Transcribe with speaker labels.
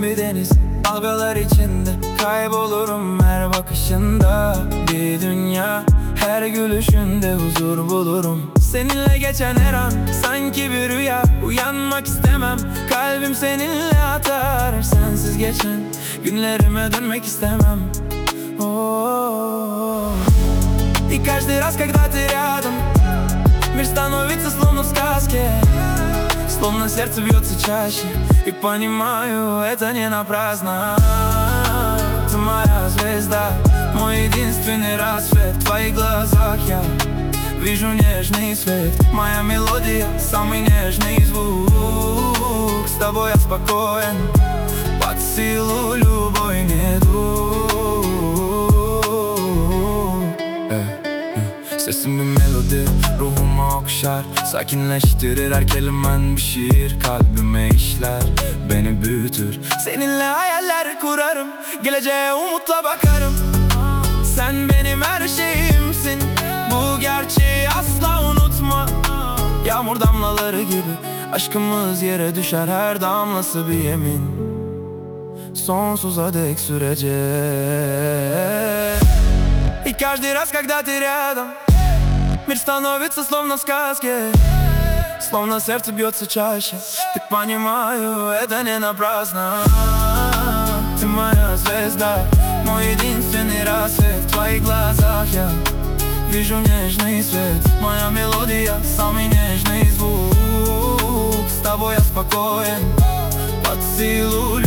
Speaker 1: mavi deniz, dalgalar içinde kaybolurum her bakışında. Bir dünya, her gülüşünde huzur bulurum. Seninle geçen her an sanki bir rüya, uyanmak istemem, kalbim seninle atar. Sensiz geçen günlerime dönmek istemem. И каждый раз, когда ты рядом, мир становится словно в сказке. Словно сердце бьется чаще, и понимаю, это не напрасно. Ты моя звезда, мой единственный рассвет. В твоих глазах я вижу нежный свет. Моя мелодия, самый нежный звук. С тобой я спокоен, под силу любой недуг. Sesim bir melodi, ruhumu okşar, sakinleştirir her kelimen bir şiir. Kalbime işler, beni büyütür. Seninle hayaller kurarım, geleceğe umutla bakarım. Sen benim her şeyimsin, bu gerçeği asla unutma. Yağmur damlaları gibi aşkımız yere düşer, her damlası bir yemin. Sonsuza dek sürecek. И каждый раз, когда ты рядом, мир становится словно в сказке. Словно сердце бьется чаще. Так понимаю, это не напрасно. Ты моя звезда, мой единственный рассвет. В твоих глазах я вижу нежный свет. Моя мелодия, самый нежный звук. С тобой я спокоен, под силу